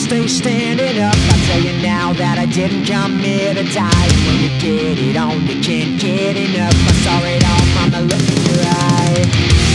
stay standing up. I'll tell you now that I didn't come here to die. When you get it on, you can't get enough. I saw it all from the look in your eye.